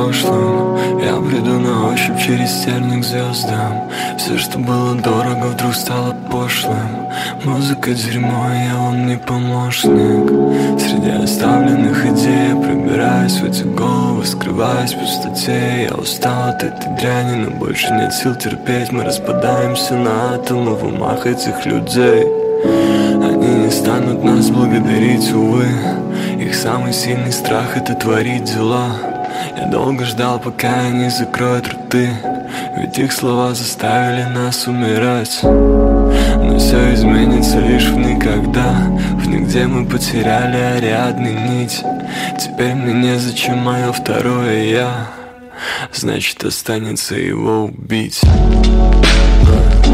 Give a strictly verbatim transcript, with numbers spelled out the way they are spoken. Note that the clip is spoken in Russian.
прошлым. Я бреду на ощупь через терник к звездам. Все, что было дорого, вдруг стало пошлым. Музыка дерьмо, я вам не помощник. Среди оставленных идей я пробираюсь в эти головы, скрываясь в пустоте. Я устал от этой дряни, но больше нет сил терпеть. Мы распадаемся на атомы в умах этих людей. Они не станут нас благодарить, увы. Их самый сильный страх — это творить дела. Я долго ждал, пока они закроют рты, ведь их слова заставили нас умирать. Но все изменится лишь в никогда, в нигде мы потеряли Ариадны нить. Теперь мне незачем мое второе я, значит останется его убить.